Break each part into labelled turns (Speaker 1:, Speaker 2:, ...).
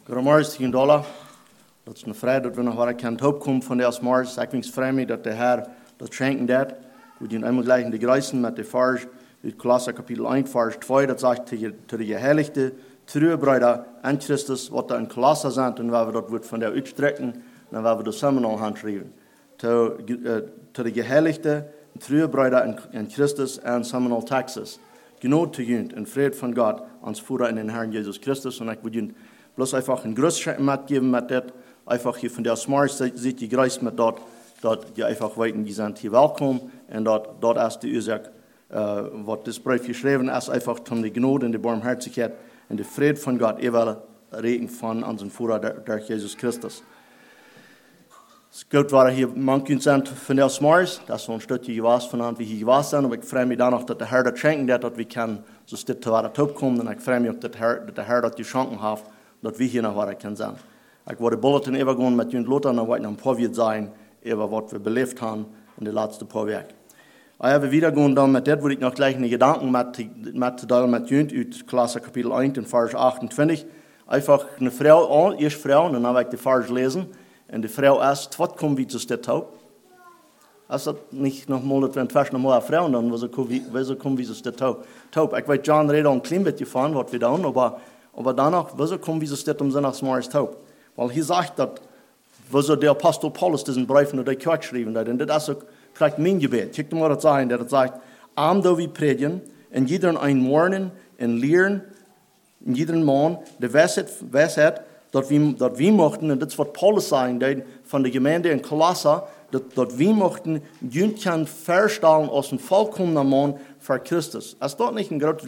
Speaker 1: Goedemorgen, $10. Dat is een vrij dat we nog wat kan opkomen van de morgens. Ik vind het vreemd dat de Heer dat schenken deed. We doen eenmaal gleich in de Greizen met de vers uit Kolosser kapitel 1, vers 2. Dat zegt te de geheiligde Treuebruder en Christus, wat er in Kolosser zijn. En waar we dat wordt van der uitstrekken. En waar we dat samen al handschrijven. Te de geheiligde Treuebruder en Christus en samen al Texas. Genoeg te junt en vrede van God, ons Vader in den Herrn Jesus Christus. En ik wil jullie bloß einfach ein Grüß mitgeben mit das. Einfach hier von der Smart sieht die Grüß mit dort, die einfach weiten, die sind hier willkommen. Und dort ist die Ursache, was das Brief geschrieben ist, einfach um die Gnade und die Barmherzigkeit und die Friede von Gott, ewig reden von unserem Vater, der Jesus Christus. Es gut war hier manche sind von der Smart, das ist so ein Stückchen gewesen von an, wie hier gewesen sind. Aber ich freue mich dann noch, dass der Herr das schenken wird, dass wir können, so steht zu der Top kommen. Und ich freue mich auch, dass der Herr das die Chancen hat, dat we hier nog wat kunnen zijn. Ik word de bulletin even gaan met jullie loten en dan wordt nog een paar weer zijn over wat we beleefd hebben in de laatste paar weken. Ik heb weer gaan dan met dit, wil ik nog gleich een gedanken met te delen met jullie uit Kolosser kapitel 1 in vers 28. Einfach een vrouw, eerst vrouw, en dan heb ik de vers lezen. En de vrouw is, wat komt wie zu dit hoop? Als dat niet nogmaals, dat we een vers nogmaals een vrouw, dan wieso komt wie zu dit hoop? Ik weet, John redt al een klein beetje van wat we doen, aber danach, wieso kommen wir so um Sonntagsmorgens taub? Weil hier sagt, dass, wieso der Apostel Paulus diesen Brief in der Kirche geschrieben hat. Und das ist auch vielleicht mein Gebet. Kijk mal, das sagen, der sagt, da wir predigen, in jedem ein Warnen, in Lehren, in jedem Mann, der Weisheit, dass wir mochten, und das ist, was Paulus sagen, von der Gemeinde in Kolosser, dass wir mochten, jünd kann verstellen aus dem vollkommenen Mann für Christus. Ist dort nicht ein großes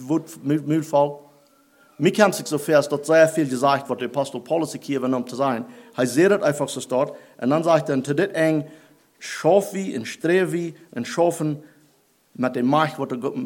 Speaker 1: Mühlfall? Mir kann sich so fest, dass sehr viel gesagt wird, der Apostel Paulus hier übernommen zu sein. Er sieht das einfach so dort. Und dann sagt er, zu dit eng, schaff wie und strebe wie und schaffen mit der Macht,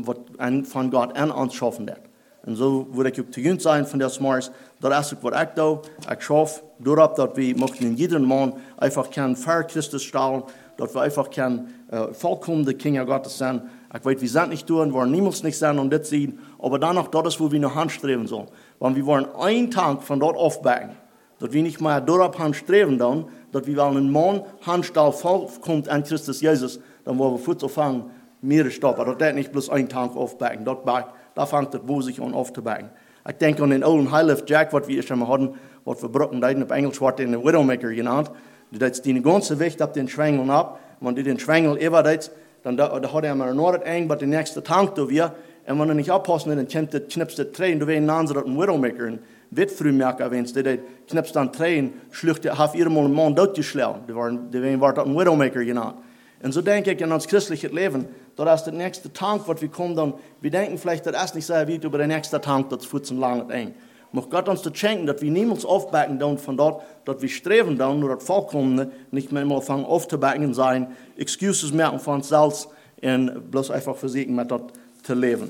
Speaker 1: was von Gott an uns schaffen wird. Und so würde ich auch zu jüngst sein von der Smars, das ist auch, was ich da, ich schaffe, dadurch, dass wir möchten in jedem Mann einfach können für Christus stellen, dass wir einfach können vollkommene Kinder Gottes sein. Ich weiß, wir sind nicht tun, wollen niemals nicht sein und das sehen, aber danach, das ist, wo wir noch anstreben sollen. Weil wir wollen einen Tag von dort aufbauen, dass wir nicht mehr dort anstreben, dass wir wollen einen Mann Handstall vollkommt an Christus Jesus, dann wollen wir kurz anfangen, mehr stoppen. Das ist nicht bloß einen Tag aufbauen, da fängt das Bo sich an aufzubauen. Ich denke an den alten Highlift Jack, was wir schon mal hatten, was wir brauchen, da auf Englisch wird den Widowmaker genannt. Das die ganze Wicht ab den Schwengel ab, wenn die den Schwengel überdreht, dann da hat er mal nur eng, aber der nächste Tank da wir, und wenn er nicht abpassen, dann knipst der Tränen, du weißt, dann so ein Widowmaker, ein Wittfrühmerker, wenn es der knipst dann Tränen, schlucht er, hat ihr mal einen Mann durchgeschlagen, die waren ein Widowmaker genannt. Und so denke ich in uns christliches Leben, dass der nächste Tank, was wir kommen, dann, wir denken vielleicht, dass es nicht sehr weit über den nächsten Tank, das führt zum langen eng. Mag Gott uns das schenken, dass wir niemals aufbacken dann von dort, dass wir streben dann, nur das Vollkommene, nicht mehr immer fangen aufzubacken sein, Excuses merken von uns selbst und bloß einfach versuchen, mit dort zu leben.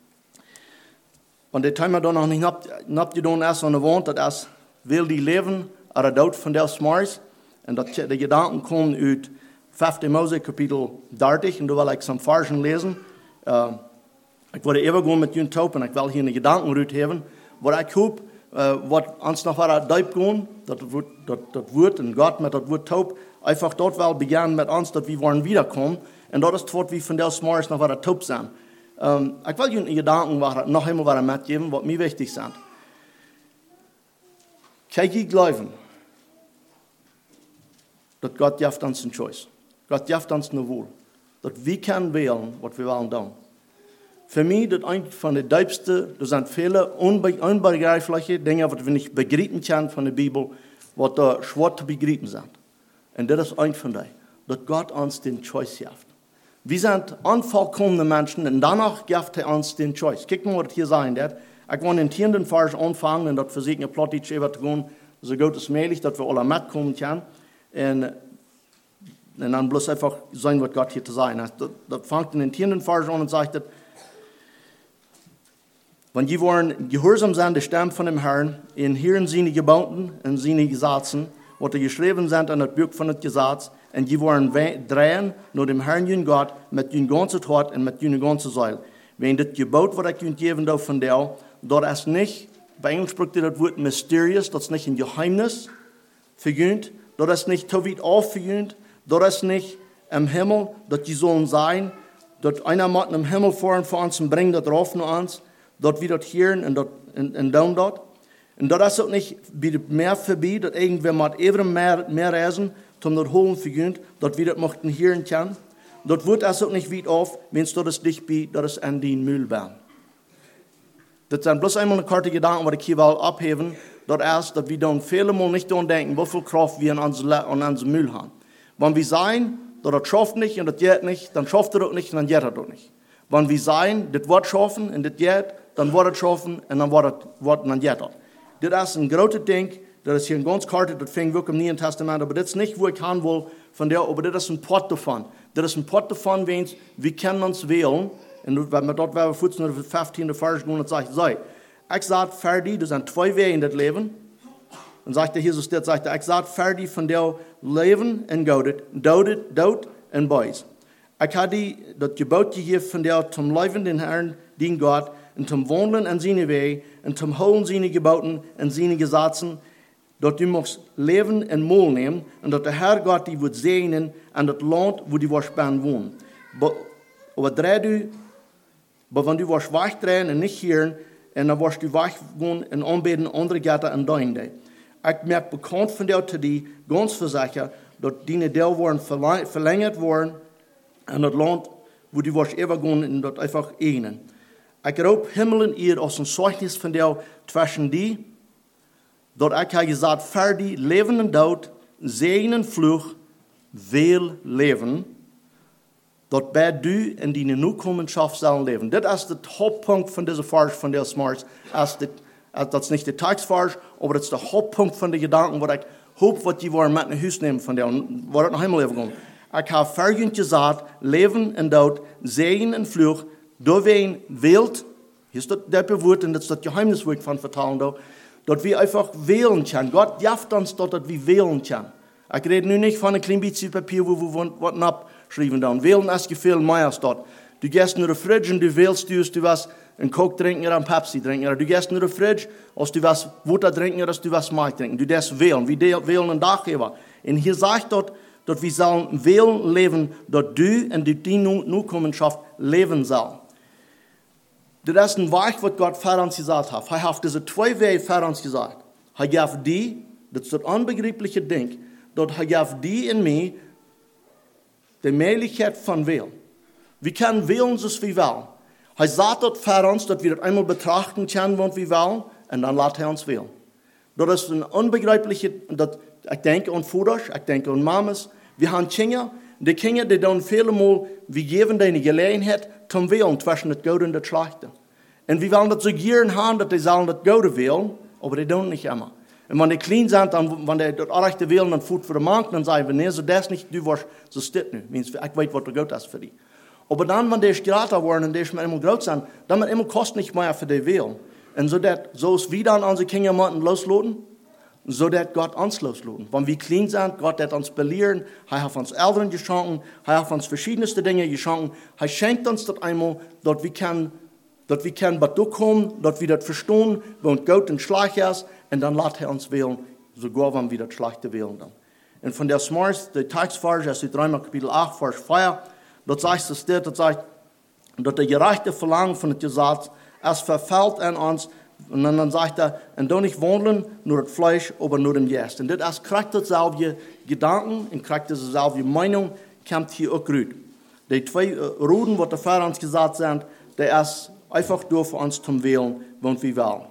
Speaker 1: Und der Thema dann noch nicht abgetan ist an der Wand, das ist, will die leben, oder dort von der Smars, und dass die Gedanken kommen aus 5. Mose Kapitel 30, und da will ich zum Versen lesen. Ich würde eben gehen mit Jürgen Taub, und ich will hier eine Gedankenroute haben, wo ich hoffe, was uns noch weiter deep gehen, das wird und Gott mit das Wort taub, einfach dort will beginnen mit uns, dass wir wollen wiederkommen, und dort ist dort, wie von der Smars noch weiter taub sind. Ich will Ihnen Gedanken noch einmal weiter mitgeben, was mir wichtig sind. Kijk ich glauben, dass Gott gibt uns eine Choice. Gott gibt uns eine Wahl. Dass wir können wählen, was wir wollen tun. Für mich ist das eine von den tiefsten, da sind viele unbegreifliche Dinge, die wir nicht begreifen können von der Bibel, was da schwer zu begreifen sind. Und das ist ein von denen, dass Gott uns den Choice gibt. Wir sind unvollkommene Menschen und danach gibt er uns den Choice. Guck mal, was das hier sein wird. Ich will den 10. Vers anfangen und das versuchen, ein Plot zu gehen, so gut es möglich, dass wir alle mitkommen können. Und dann bloß einfach sein, was Gott hier zu sein hat. Das fängt in den 10. Vers an und sagt, wenn die wollen gehorsam sein, der Stimme von dem Herrn, in hören seine Geboten und seine Gesetze, was geschrieben sind an das Buch von dem Gesetz, und die wollen drehen nur dem Herrn, ihren Gott, mit ihrem ganzen Hort und mit ihrem ganzen Seil. Wenn das Gebot, was ich ihnen geben darf von dir, dort ist nicht bei Englisch spricht das Wort mysterious, das ist nicht ein Geheimnis vergönnt, das ist nicht zu weit auf vergönnt, das ist nicht im Himmel, dass die sollen sein, dass einer macht im Himmel fahren für uns und bringt das drauf zu uns, dass wir das hören und down dort. Und das ist auch nicht mehr vorbei, dass irgendwer mal eben mehr reisen, um das holen vergönnt, dass wir das möchten hören können. Das wird also auch nicht weit auf, wenn es das nicht bei, das ist an den Müllbahn. Das sind bloß einmal eine Karte Gedanken, die ich hier will abheben, das ist, dass wir dann viele Mal nicht daran denken, wie viel Kraft wir an unserem Müll haben. Wenn wir sagen, das schafft nicht und das geht nicht, dann schafft das nicht und dann geht das nicht. Wenn wir sagen, das wird schaffen und das geht, dann wird es schaffen und dann geht das. Das ist ein großes Ding, das ist hier eine ganz Karte, das fängt wirklich im Neuen Testament, aber das ist nicht, wo ich hin will, von der, aber das ist ein Pott davon. Das ist ein Pott davon, wenn wir können uns wählen, und wenn wir dort waren, 14 oder 15. Vers gehen und sagt, ich sage fertig, das sind 2 Wege in das Leben. Und sagt der Jesus, das sagt ich sage fertig von der Leben und Dood und Beis. Ich habe das Gebot gegeben von der zum Leben den Herrn, den Gott, und zum Wandeln an seine Wege, und zum Holen seine Geboten und seine Gesetzen, dass du musst leben und Mol nehmen, und dass der Herr Gott die wird segnen an das Land, wo die wahrscheinlich wohnen. Aber wenn du was wegdrehen und nicht hören, und dann wirst du weggehen und anbeten andere Götter und dein Day. Ich merke bekannt von dir, die ganz versichert, dass deine Dell waren verlängert worden an das Land, wo du warst übergehen und das einfach eignen. Ich glaube, Himmel und Erde als ein Zeugnis von dir zwischen die, dass ich habe gesagt, fertig, Leben und Tod, Segen und Fluch, will leben, dass bei du in deine Zukunft sollen leben. Das ist der Hauptpunkt von dieser Vers von der Smarts. Das ist nicht der Textvers, aber das ist der Hauptpunkt von den Gedanken, wo ich hoffe, was die wollen mit nach Hause nehmen von der, und wo das nach Himmel leben. Ich habe vergünt gesagt, Leben und Tod, Segen und Fluch, da wen wählt, hier ist das Wort, und das ist das Geheimniswort von Vertrauen, dass wir einfach wählen können. Gott jaft uns dort, dass wir wählen können. Ich rede nun nicht von einem kleinen bisschen Papier, wo wir was abschreiben. Dann wählen ist viel mehr als dort. Du gehst in den Fridge und du wählst, du was einen Coke trinken oder einen Pepsi trinken. Oder du gehst in den Fridge, als du was Wasser trinken oder du was Milch trinken. Du darfst wählen. Wir wählen einen Dachgeber. Und hier sagt dort, dass wir sollen wählen leben, dass du und die Zukunft leben soll. Das ist ein Weg, was Gott für uns gesagt hat. Er hat diese 2 Wege für uns gesagt. Er gab die, das ist das unbegreifliche Ding, dass er gab die in mir die Möglichkeit von wählen. Wir können wählen, so wie wir wollen. Er sagt dort für uns, dass wir das einmal betrachten können, was wir wollen, und dann lässt er uns wählen. Das ist ein unbegreifliches, ich denke an Futters, ich denke an Mamas. Wir haben Kinder, die Kinder, die dann viele Mal, wir geben denen die Gelegenheit, zum Wählen zwischen das Gute und das Schlechte. Und wir wollen das so gern haben, dass die sollen das Gute wählen, aber die tun nicht immer. Und wenn die klein sind, dann, wenn die das Rechte wählen, dann Food für den Mann, dann sagen wir, nee, so das nicht, du warst, so steht nicht. Ich weiß, was der Gott ist für die. Aber dann, wenn die später werden und die schon immer groß sind, dann wird immer kostet nicht mehr für die wählen. Und so ist wie dann unsere Kinder loslassen, so dass Gott uns loslassen. Wenn wir klein sind, Gott hat uns belehren, er hat uns Eltern geschenkt, er hat uns verschiedenste Dinge geschenkt, er schenkt uns das einmal, dass wir können was durchkommen, dass wir das verstehen, wenn Gott und schlecht ist, und dann lässt er uns wählen, sogar wenn wir das Schlechte wählen dann. Und von der Smart, der Textvers, das ist 3. Kapitel 8, Vers 4, dort sagt es, das sagt, dass der gerechte Verlangen von dem Gesetz, es verfällt an uns, und dann sagt er, und doch nicht wandeln, nur das Fleisch, aber nur dem Geist. Und das kriegt dasselbe Gedanken und kriegt dasselbe Meinung, kommt hier auch gut. Die 2 Ruden, die vor uns gesagt sind, der ist einfach durch für uns zum Wählen, wenn wir wollen.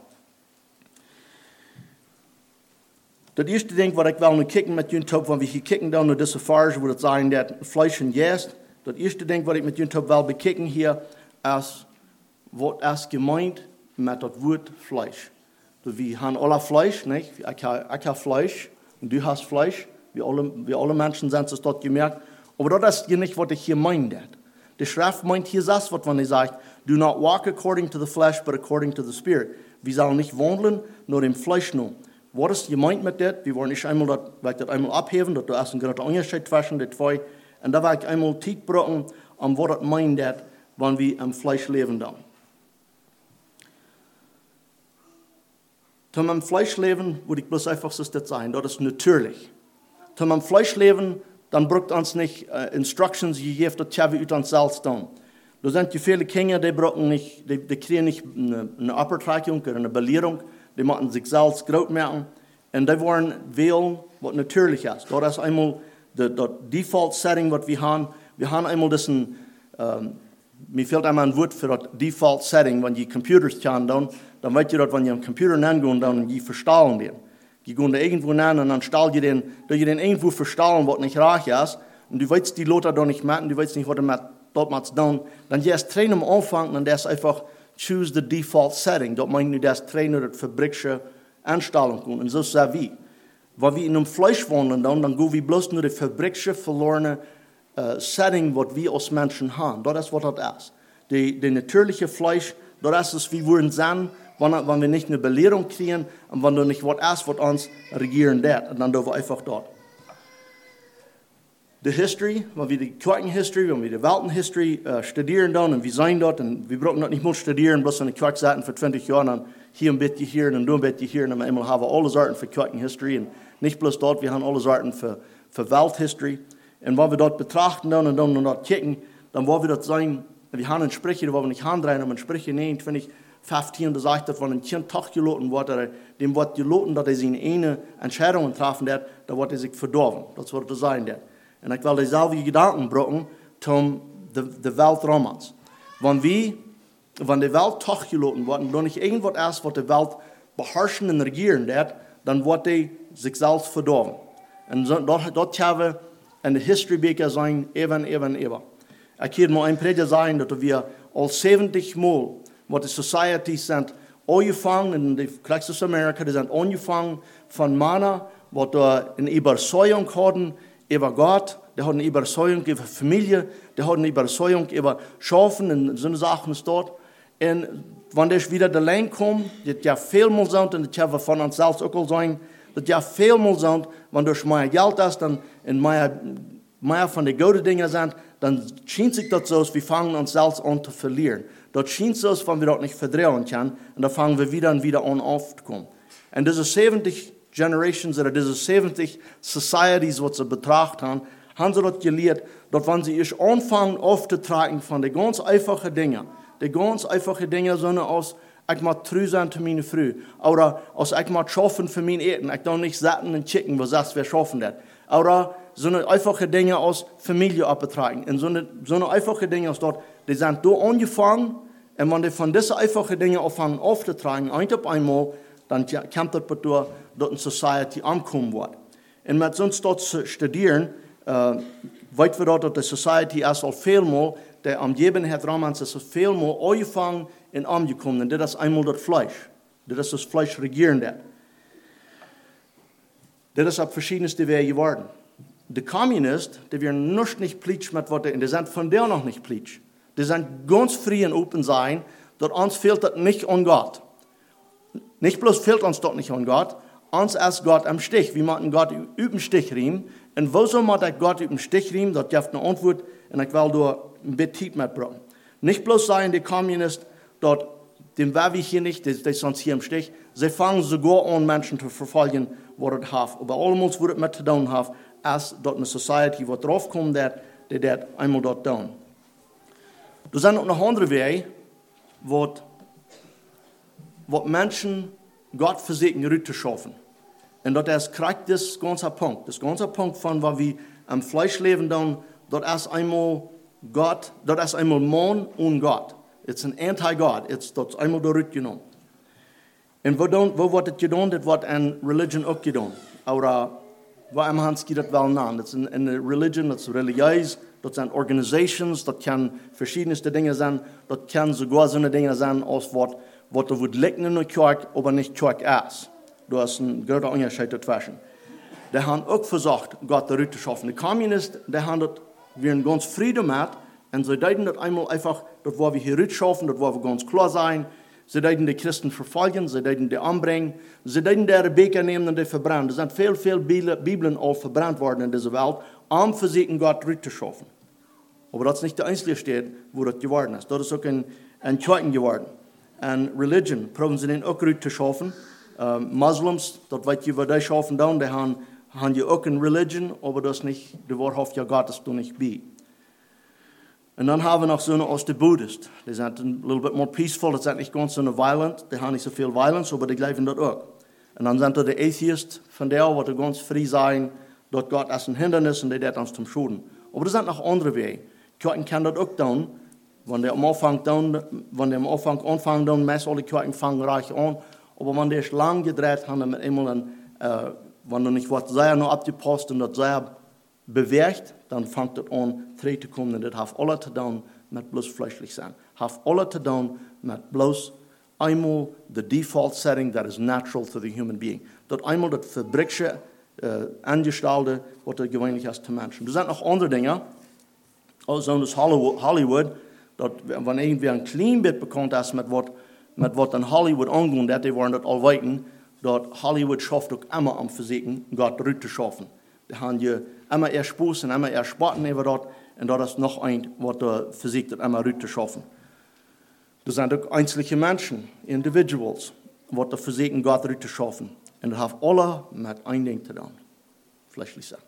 Speaker 1: Das erste Ding, was ich will kicken mit Ihnen, wenn wir hier kicken, dann nur diese Farge, wo das sagen, der Fleisch und Geist. Das erste Ding, was ich mit Ihnen will bekicken hier, ist, was ist gemeint mit das Wort Fleisch. Wir haben alle Fleisch, nicht? Ich habe Fleisch und du hast Fleisch. Wir alle Menschen sind es dort gemerkt. Aber das ist nicht, was ich hier meine. Die Schrift meint hier das, was man sagt, do not walk according to the flesh, but according to the spirit. Wir sollen nicht wandeln, nur im Fleisch nur. Was ist gemeint mit das? Wir wollen nicht einmal das einmal abheben, dass da ist ein großer Unterschied zwischen den 2. Und da will ich einmal tief brücken, was das meint, wenn wir im Fleisch leben dann. Zum am Fleisch leben, würde ich bloß einfach so das sein, das ist natürlich. Zum am Fleisch leben, dann braucht uns nicht Instructions gegeben, das haben wir uns selbst tun. Da sind die viele Kinder, die brauchen nicht, die kriegen nicht eine Abvertragung oder eine Belehrung, die machen sich selbst groß merken. Und die wollen wählen, was natürlich ist. Das ist einmal das Default-Setting, was wir haben. Wir haben einmal diesen, mir fehlt einmal ein Wort für das Default-Setting, wenn die Computers kann, dann weißt du, dass wenn die einen Computer nennen, dann die verstahlen den. Die gehen da irgendwo nennen und dann stahlen die den, da die den irgendwo verstahlen, was nicht reich ist, und du weißt die Leute da nicht merken, du weißt nicht, was du dort machst, dann erst Trainer am Anfang, und das einfach choose the default-Setting. Dort meint du das Trainer, das Fabrikische Anstellung tun. Und so ist es wie. Weil wir in einem Fleisch wohnen, dann gehen wir bloß nur das fabrikische, verlorene Setting, was wir als Menschen haben. Das ist, was das ist. Die natürliche Fleisch, das ist, wie wir sind, wenn wir nicht eine Belehrung kriegen und wenn du nicht was ist, was uns regieren wird. Und dann sind wir einfach dort. Die History, wenn wir die Kirchenhistory, wenn wir die Weltenhistory studieren dann und wir sein dort, und wir brauchen das nicht nur studieren, bloß in der Kirche setzen für 20 Jahre, dann hier ein bisschen hier und da ein bisschen hier, und dann haben wir alle Sorten für Kirchenhistory und nicht bloß dort, wir haben alle Sorten für Welthistory. Und wenn wir dort betrachten dann und dort kicken, dann wollen wir dort sein, wir haben eine Sprüche, da wollen wir nicht handrein, aber in Sprüche 15, da sagt, dass wenn ein Kind Tag geloten wird, dem wird geloten, dass er seine eine Entscheidung treffen wird, da wird er sich verdorben. Das wird das sein. Und ich will dieselben Gedanken brauchen, um die Welt Romans. Wenn die Welt Tag geloten wird, und nicht irgendwas erst, was die Welt beherrschen und regieren wird, dann wird die sich selbst verdorben. Und dort haben wir in der History-Bücher sein, eben. Ich kann mal ein Prediger sagen, dass wir all 70 Mal, was die Societies sind, angefangen, in der Christus Amerika, die sind angefangen von Männer, was da eine Überzeugung hatten über Gott, die hatten eine Überzeugung über Familie, die hatten eine Überzeugung über Schafen und so eine Sachen dort. Und wenn das wieder der Lane kommt, das ja vielmal sind, und das ja von uns selbst auch sein, das ja vielmal sind, wenn durch mehr Geld ist, dann in mehr von den guten Dingen sind, dann scheint sich das so, wir fangen uns selbst an zu verlieren. Dort scheint es so, wenn wir dort nicht verdrehen können, und da fangen wir wieder und wieder an aufzukommen. Und diese 70 Generations oder diese 70 Societies, was sie betrachtet haben sie dort gelehrt, dass wenn sie erst anfangen aufzutragen von den ganz einfachen Dingen, so aus, ich mag treu sein zu meiner Frau, oder aus, ich mag schaffen für mein Eten, ich darf nicht satten und chicken, was das wir schaffen wird. Oder so eine einfache Dinge aus Familie abbetragen. Und so eine einfache Dinge aus dort, die sind da angefangen, und wenn die von diesen einfachen Dingen anfangen aufzutragen, auf einmal, dann kommt das durch, dass eine Society ankommen wird. Und mit uns dort zu studieren, weit wir dort, dass die Society erst al vielmal, der Umgebenheit Romans ist vielmal angefangen und angekommen. Und das ist einmal das Fleisch. Das ist das Fleisch regieren wird. Das ist auf verschiedenste Wege geworden. Die Kommunisten, die werden nicht pleitsch mit was, die sind von der noch nicht pleitsch. Die sind ganz frei und open sein, dass uns fehlt das nicht an Gott. Nicht bloß fehlt uns dort nicht an Gott, uns ist Gott am Stich. Wir machen Gott über den Stich riemen. Und wo soll man Gott über den Stich riemen? Das gibt eine Antwort, und ich will da ein bisschen mitbringen. Nicht bloß sagen die Kommunisten, dort, dem war wir hier nicht, die sind hier im Stich. Sie fangen sogar an, Menschen zu verfolgen, wo das hat. Aber allerdings, wo das mit zu tun hat, als dort eine Society, wo draufkommt, die das einmal dort tun. Da sind auch noch andere Wege, wo Menschen Gott versuchen, Rüte zu schaffen. Und das kriegt das ganze Punkt. Das ganze Punkt von, was wir am Fleisch leben, dann, das ist einmal Gott, das ist einmal Mann und Gott. Es ist ein Anti-Gott. Das ist einmal der Rüte genommen. Und wo wird das getan? Das wird in Religion auch getan. Oder, wo am Hans geht das wel an? Das ist eine Religion, das ist religiös, das sind Organisations, das kann verschiedenste Dinge sein, das kann sogar so eine Dinge sein, als was da wird liegen in der Kirche, aber nicht Kirche ist. Da ist ein großer Unterschied dazwischen. Die haben auch versucht, Gott darüber zu schaffen. Die Kommunisten, die haben das, wir sind ganz Frieden mit, und sie deuten das einmal einfach, das wollen wir hier rüber schaffen, das wollen wir ganz klar sein. Sie deuten die Christen verfolgen, sie deuten die anbringen, sie deuten die Beker nehmen und die verbrennen. Es sind viel Bibeln auch verbrannt worden in dieser Welt, um versuchen, Gott rüber zu schaffen. Aber das ist nicht der einzige Stadt, wo das geworden ist. Das ist auch ein Kirchen geworden. Und Religion, probieren sie den auch rüber zu schaffen. Muslims, dat weet je wat die schaffen dan, die haben ja ook een religion, aber das nicht, de Wahrheit ja Gottes du nicht bei. Und dann haben wir noch so eine als die Buddhist. Die sind ein little bit more peaceful, die sind nicht ganz so violent, die haben nicht so viel Violence, aber die glauben das auch. Und dann sind da die Atheist, von der, wo die ganz frei sein, dort Gott als ein Hindernis und die das uns zum Schuden. Aber das sind noch andere Wege. Kirchen kann das auch tun, wenn die am Anfang anfangen, dann meist alle Kirchen fangen reich an, aber wenn die es lang gedreht haben, mit einmal dann, wenn du nicht was sehr noch abgepasst und das sehr bewegt, dann fängt das an, frei zu kommen. Und das hat alles zu tun mit bloß fleischlich sein. Hat alles zu tun mit bloß einmal the default setting that is natural to the human being. Dat einmal das Fabrikse Angestellte, was er gewöhnlich ist zu Menschen. Da sind noch andere Dinge, also das Hollywood, dat wenn irgendwie ein klein bisschen bekannt ist mit was an Hollywood angeht, dass die wollen das all weiten, dass Hollywood schafft auch immer am Versuchen, Gott zu schaffen. Die haben ja immer eher Spaß und immer eher Spaten über dort, und das ist noch ein, was der versucht, immer zu schaffen. Das sind auch einzelne Menschen, Individuals, die da versuchen, Gott zu schaffen. Und das hat alle mit einem Ding zu tun, fleischlich sein.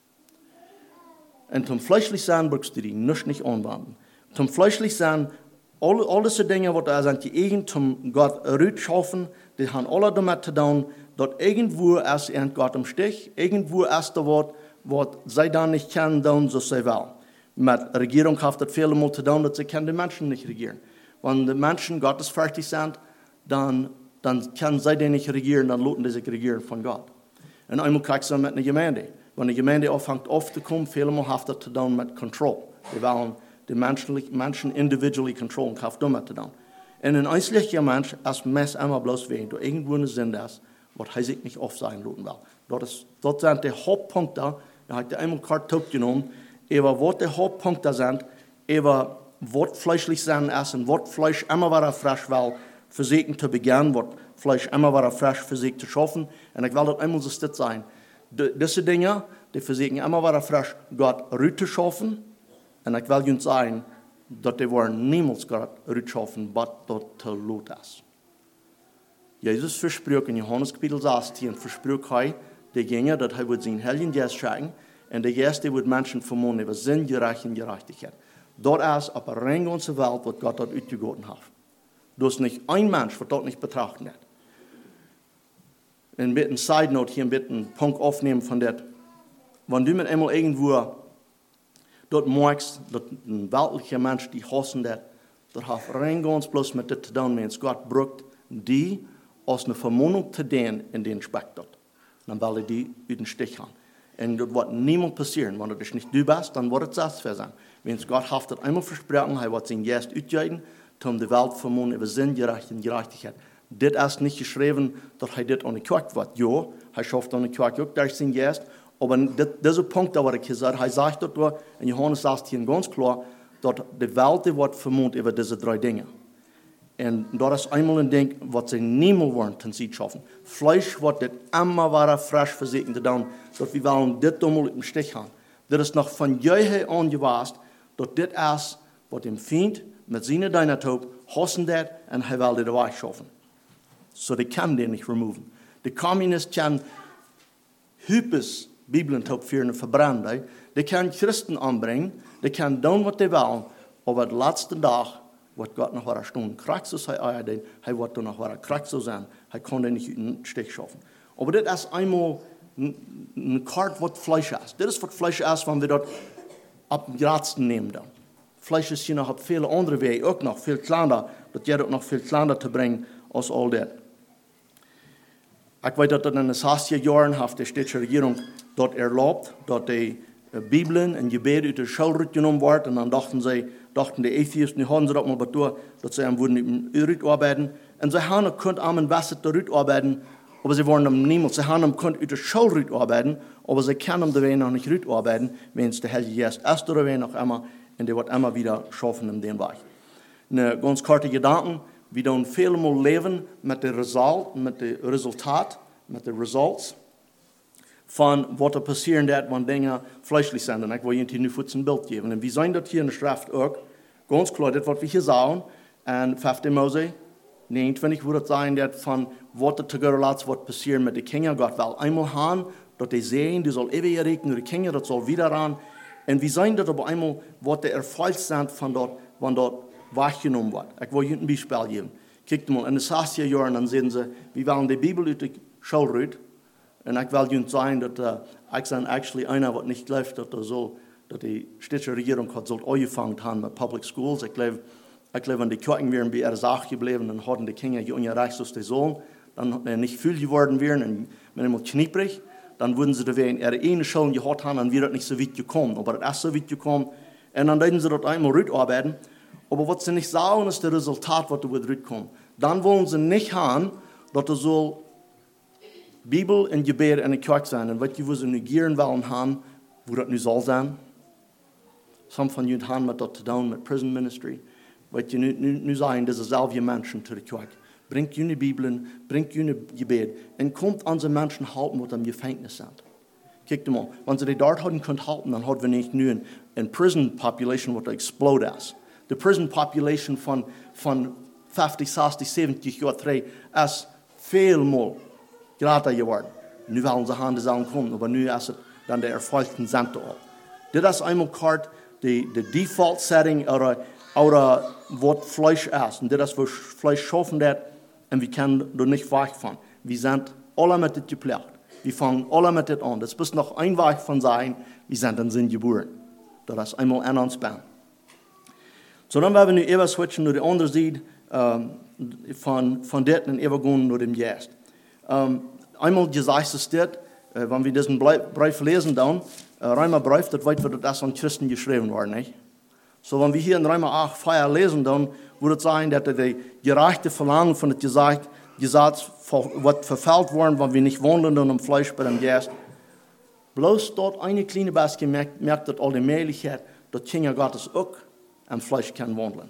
Speaker 1: Und zum fleischlich sein brauchst du die nicht anwenden. Zum fleischlich sein, all diese Dinge, die da sind, die irgend zum Gott zu schaffen, die haben alle damit zu tun, dass irgendwo ist Gott im Stich, irgendwo ist da was sie dann nicht kennen, dann so sie will. Mit Regierung hat das viele Mal zu tun, dass sie die Menschen nicht regieren. Wenn die Menschen Gottes fertig sind, dann können sie die nicht regieren, dann lassen die sich regieren von Gott. Und einmal kriegst du mit einer Gemeinde. Wenn eine Gemeinde anfängt aufzukommen, viele Mal hat das zu tun mit Control. Die wollen die Menschen individually controllen, hat damit zu tun. Und ein einzelner Mensch ist meist immer bloß wegen, da irgendwo eine Sinn ist, was er sich nicht oft sein lassen will. Das sind die Hauptpunkte, da hat er einmal Kartop genommen, über was die Hauptpunkte sind, über was fleischlich sein ist und was Fleisch immer wieder frisch will, versuchen zu beginnen, was Fleisch immer wieder frisch versucht zu schaffen. Und ich will das einmal so still sein. Diese Dinge, die versuchen immer wieder frisch Gott zu schaffen. Und ich will uns sagen, dass die wollen niemals Gott zu schaffen, was dort zu laut ist. Jesus versprach in Johannes Kapitel 16, versprach er, die Gänge, dass er wird seinen Heiligen Geist schicken, und der Geist, der wird Menschen vermuten über Sinn, Gerecht und Gerechtigkeit. Dort ist auf der ganzen Welt, was Gott dort ausgegossen hat. Du hast nicht ein Mensch, der dort nicht betrachtet wird. Ein bisschen Side Note hier, ein bisschen Punkt aufnehmen von das. Wenn du mit einmal irgendwo dort merkst, dass ein weltlicher Mensch, die hassen das hat rein ganz bloß mit das zu tun, wenn Gott braucht, die aus einer Vermummung zu denen in den Speck dort. Dann will die über den Stich haben. Und das wird niemand passieren. Wenn das nicht du bist, dann wird es das für sein. Wenn Gott hat das einmal versprochen, er wird sein Geist ausgeben, um die Welt vermuten über Sinn, Gerecht und Gerechtigkeit. Das ist nicht geschrieben, dass er das an die Kirche wird. Ja, er schafft an die Kirche auch durch sein Geist. Aber dieser Punkt, da war ich gesagt, er sagt dort in Johannes 16 ganz klar, dass die Welt wird vermutet über diese drei Dinge. Und das ist einmal ein Ding, was sie niemals wollen, den sie schaffen. Fleisch wird das immer wieder frisch versuchen zu tun, dass wir wollen das einmal im Stich haben. Das ist noch von jeher an gewusst, dass das ist, was dem Feind mit seiner Dynatop hassen das und er will das wegschaffen. So, die kann den nicht removen. Die Kommunisten können Hypes Bibelentop führen und verbrennen. Die können Christen anbringen, die können tun, was die wollen, aber den letzten Tag wird Gott noch eine Stunde Kraxus er wird dann noch eine Kraxus sein. Er kann den nicht in den Stich schaffen. Aber das ist einmal eine Karte, was Fleisch ist. Das ist, was Fleisch ist, wenn wir dort ab dem Gratzen nehmen. Dann. Fleisch ist hier noch auf viele andere Wege, auch noch viel kleiner. Das geht auch noch viel kleiner zu bringen als all das. Ich weiß, dass in den 60er Jahren hat die städtische Regierung dort erlaubt, dass die Bibeln und Gebete aus der Schule genommen werden. Und dann dachten die Atheisten, die haben sie doch mal betur, dass sie würden mit arbeiten. Und sie haben könnt am Wasser arbeiten, aber sie wollen niemals. Sie haben könnt aus der Schule arbeiten, aber sie können den Weg noch nicht arbeiten, wenn es der Heilige Geist ist oder wenn noch immer, und die wird immer wieder schaffen in den Weg. Eine ganz kurze Gedanken. Wir tun viel mal leben mit dem Resultat, mit den Results von was da passieren wird, wenn Dinge fleischlich sind. Und ich will Ihnen nur kurz ein Bild geben. Und wir sehen das hier in der Schrift auch, ganz klar, das, was wir hier sagen, in 5. Mose 29 würde es sein, dass von was zu lassen, was passiert mit den Kindern, Gott will einmal haben, dass die sehen, die soll ewig erregnen, die Kinder, das soll wieder ran. Und wir sehen das aber einmal, was der Erfolg sind von dort, wenn dort weggenommen wird. Ich will Ihnen ein Beispiel geben. Kijkt mal, in den 60er Jahren, dann sehen Sie, wir wollen die Bibel aus der Schule read. Und ich will Ihnen sagen, dass ich bin actually einer, der nicht glaubt, dass die städtische Regierung hat angefangen haben mit Public Schools. Ich glaube, wenn die Kirchen wären bei Ersach geblieben, dann hatten die Kinder die ungerecht, dass die sollen, dann nicht viel geworden wären und wenn immer knieprig, dann würden sie da in ihre eine Schule gehabt haben, dann wäre das nicht so weit gekommen. Aber das ist so weit gekommen. Und dann würden sie dort einmal arbeiten. Aber was sie nicht sagen, ist das Resultat, was da kommt. Dann wollen sie nicht haben, dass das soll Bibel und Gebet in der Kirche sein. Und was sie negieren wollen haben, wo das nicht soll sein. Some von ihnen haben mit das zu tun, mit Prison Ministry. Was sie nicht sagen, das ist selbe Menschen zu der Kirche. Bringt ihnen Bibeln, bringt ihnen Gebet. Und kommt an die Menschen halten, die im Gefängnis sind. Kijkt mal, wenn sie die dort halten können halten, dann haben wir nicht nur eine Prison Population, die explodiert ist. Die Prison Population von 50, 60, 70 Jahren ist vielmal gerade geworden. Nu wollen sie haben, das sollen kommen, aber nu ist es dann der erfolgten Sente auch. Das ist einmal kort die Default Setting oder was Fleisch ist. Und das ist, was Fleisch schaffen wird, und wir können da nicht weg von. Wir sind alle mit dem geplant. Wir fangen alle mit dem an. Das muss noch ein Weg von sein, wir sind in Sinn geboren. Das ist einmal an uns Band. So dann werden wir nu even switchen naar de andere zijde van dit en even gaan naar dem Geest. Einmal gesagt ist das, wenn wir diesen Brief lesen dann, Römerbrief, das weiß wir, dass an Christen geschrieben worden, nicht? So wenn wir hier in Römer 8, 4 lesen, dann würde es sein, dass die gerechte Verlangen von dem Gesetz wird verfehlt worden, wenn wir nicht wandeln im Fleisch bei dem Geist. Bloß dort eine kleine bisschen merkt das all die Möglichkeit, dass Kinder Gottes auch am Fleisch kann wandeln.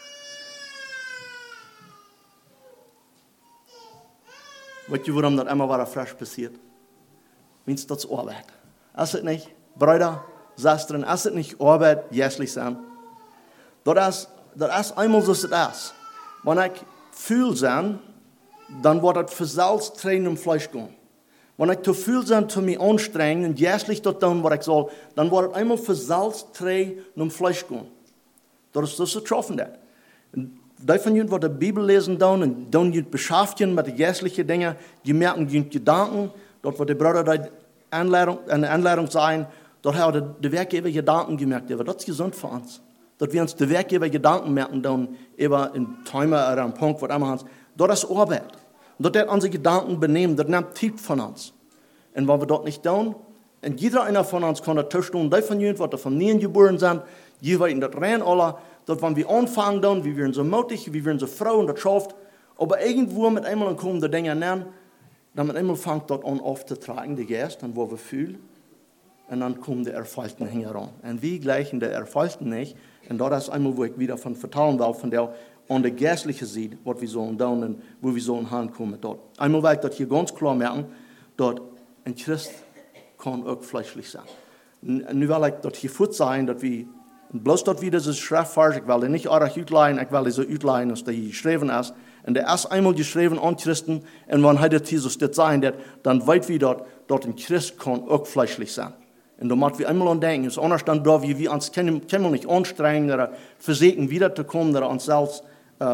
Speaker 1: Weißt du, warum das immer wieder frisch passiert? Wenn es das Arbeit. Ist es nicht, Brüder, Schwestern, ist es nicht Arbeit, jährlich sein? Das ist einmal so, es ist. Wenn ich fühl sein, dann wird das für selbst Tränen im Fleisch gehen. Wenn ich zu viel sein, zu mich anstrengen und jährlich dort tun, was ich soll, dann wird es einmal für selbst Tränen im Fleisch gehen. Das ist so getroffen. Die von ihnen, die die Bibel lesen, und dann beschäftigen mit den geistlichen Dingen, die merken die Gedanken, dort wo die Brüder eine Anleitung sein, dort haben die Werkgeber Gedanken gemerkt, aber das ist gesund für uns. Dass wir uns die Werkgeber Gedanken merken, dann über in Timer oder einen Punkt, was immer haben, dort ist Arbeit. Und dort unsere Gedanken benehmen, das nimmt Zeit von uns. Und wenn wir dort nicht tun, und jeder einer von uns kann das tun, die von ihnen, die von nie geboren sind, die werden das rein alle, dass wenn wir anfangen, dann, wir werden so mutig, wir werden so froh und das schafft, aber irgendwo mit einmal kommen die Dinge an, dann mit einmal fängt das an aufzutragen, die Geist, dann wo wir fühlen, und dann kommen die Erfolgten heran. Und wir gleichen die Erfolgten nicht, und das ist einmal, wo ich wieder von vertellen will, von der an der geistlichen Seite, was wir sollen tun und wo wir sollen hinkommen dort. Einmal will ich das hier ganz klar merken, dass ein Christ kann auch fleischlich sein. Nu will ich das hier gut sein, dass wir bloß dort wieder das Schriftvers, ich will den nicht auch utleihen, ich will diese utleihen, als der hier geschrieben ist. Und der ist einmal geschrieben an Christen, und wenn heute Jesus das sein wird, dann weit wie dort ein Christ kann auch fleischlich sein. Und da müssen wir einmal an denken, es ist anders dann da, wie wir uns können nicht anstrengen oder versuchen wiederzukommen oder uns selbst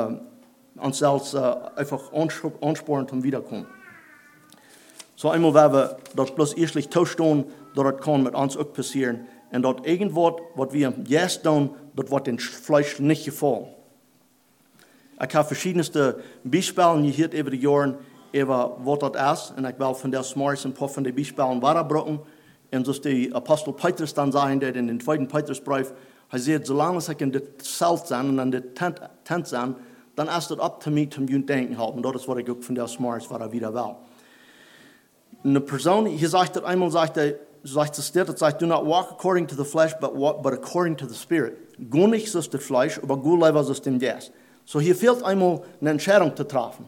Speaker 1: einfach ansporen zum Wiederkommen. So einmal werden wir das bloß erstlich tauschen, das kann mit uns auch passieren. Und dort irgendwas, was wir jetzt tun, das wird dem Fleisch nicht gefallen. Ich habe verschiedenste Beispiele gehört über die Jahre, über was das ist. Und ich will von der Smarts ein paar von den Beispielen weiterbringen. Und so ist der Apostel Petrus dann sagen, der in den 2. Petrusbrief, er sagt, solange ich in der Zelt sein und in der Tent sein, dann ist das ab zu mir zum Denken halten. Das ist, was ich auch von der Smarts wieder will. Eine Person, hier sagt er einmal, sagt do not walk according to the flesh, but according to the Spirit. Geh nicht so das Fleisch, aber geh lieber so dem Geist. So hier fehlt einmal eine Entscheidung zu treffen.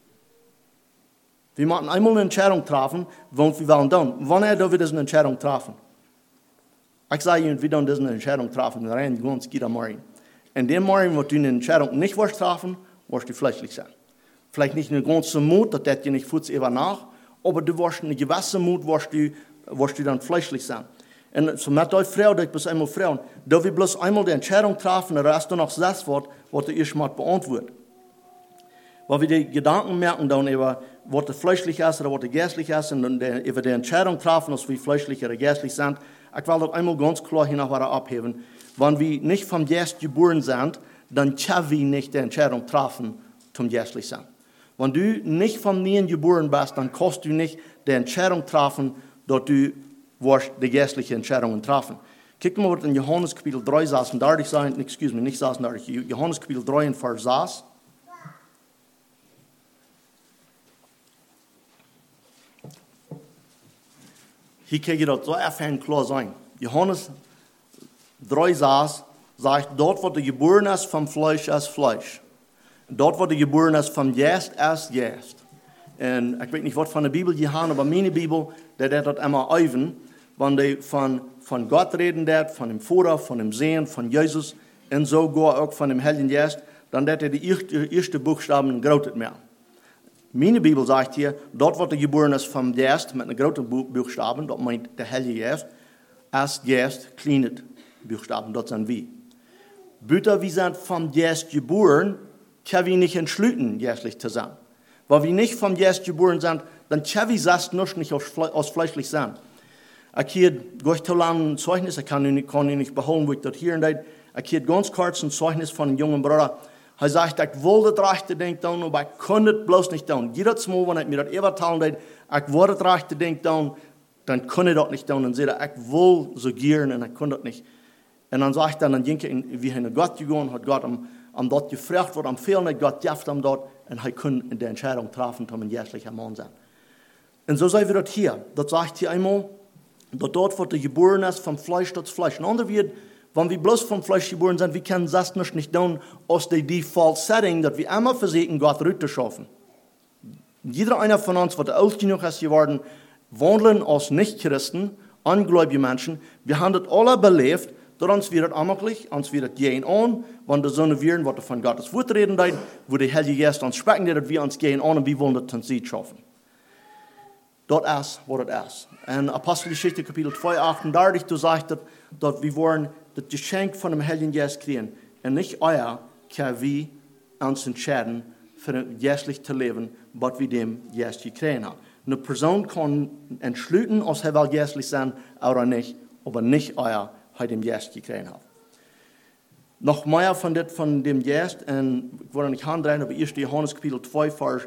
Speaker 1: Wir müssen einmal eine Entscheidung treffen, was wir wollen tun. Wann wir diese Entscheidung treffen? Ich sage Ihnen, wir wollen diese Entscheidung treffen, rein ganz geht am Morgen. Und dem Morgen, wo du eine Entscheidung nicht treffen, wirst du fleischlich sein. Vielleicht nicht eine ganze Mut, das dir nicht futz über nach, aber du wirst eine gewisse Mut, wirst du dann fleischlich sein. Und so mit der Frau, die bis einmal Frauen, da wir bloß einmal die Entscheidung treffen, der Rest noch das wird der erst mal beantwortet. Weil wir die Gedanken merken dann über, was der fleischlich ist oder was der geistlich ist, und dann über die Entscheidung treffen, ob wir fleischlich oder geistlich sind. Ich will das einmal ganz klar hier nachher abheben. Wenn wir nicht vom Geist geboren sind, dann können wir nicht die Entscheidung treffen, zum geistlich sein. Wenn du nicht vom Nien geboren bist, dann kannst du nicht die Entscheidung treffen, dass du die geistliche Entscheidungen treffen. Kick mal, was in Johannes Kapitel 3 36 sein, nicht 36, Johannes Kapitel 3 in Vers 6. Hier kann ich das so einfach klar sein. Johannes 3 sagt, dort, wo du geboren ist vom Fleisch, ist Fleisch. Dort, wo du geboren ist vom Geist, ist Geist. Und ich weiß nicht, was von der Bibel die haben, aber meine Bibel, der das immer öfen, wenn die von Gott reden, von dem Vater, von dem Sehen, von Jesus und sogar auch von dem Heiligen Geist, dann der die ersten Buchstaben grotet mehr. Meine Bibel sagt hier, dort, wo du geboren ist vom Geist, mit einem großen Buchstaben, das meint der Heilige Geist, ist Geist, kleine Buchstaben, das sind wir. Bitte, wir sind vom Geist geboren, können wir nicht entschlüten, geistlich zu sein. Weil wir nicht vom Geist geboren sind, dann können wir das nicht aus fleischlich sein. Ich habe durch so lange ein Zeugnis, ich kann ihn nicht beholen, wo ich das hier und da. Ich habe ganz kurz ein Zeugnis von einem jungen Bruder. Er sagt, ich wollte das rechte Ding tun, aber ich konnte es bloß nicht tun. Jedes Mal, wenn ich mir das überteilen will, ich wollte das rechte Ding tun, dann konnte ich das nicht tun. Und sagte, ich will so gern und ich konnte das nicht. Und dann sagt er, dann ging ich, wie er Gott gegangen hat, Gott am dort gefragt, was am fehlen hat, Gott jaft am dort, und er konnte die Entscheidung treffen, um ein geistlicher Mann sein. Und so sei wir das hier. Das sagt hier einmal, dass dort, wo du geboren ist, vom Fleisch das Fleisch. Und andere wird, wenn wir bloß vom Fleisch geboren sind, wir können das nicht tun, aus dem Default-Setting, dass wir immer versuchen, Gott zu schaffen. Jeder einer von uns, der alt genug ist geworden, wandeln als Nicht-Christen, ungläubige Menschen, wir haben das alle belebt, dass uns wird das amtlich, uns wird das gehen an, wenn die Sonne werden, was von Gottes Wort reden, wo der Heilige Geist uns sprechen, dass wir uns gehen an und wir wollen das dann sie schaffen. Das ist, was das ist. In Apostelgeschichte Kapitel 2, 38, du sagst, dass wir wollen das Geschenk von dem Heiligen Geist kriegen. Und nicht euer, können wir uns entscheiden, für geistlich zu leben, was wir dem Geist gekriegt haben. Eine Person kann entschlüten, ob sie will geistlich sein oder nicht, aber nicht euer, hat dem Geist gekriegt hat. Noch mehr von dem Geist, und ich wollte nicht handrehen, aber 1. Johannes Kapitel 2, Vers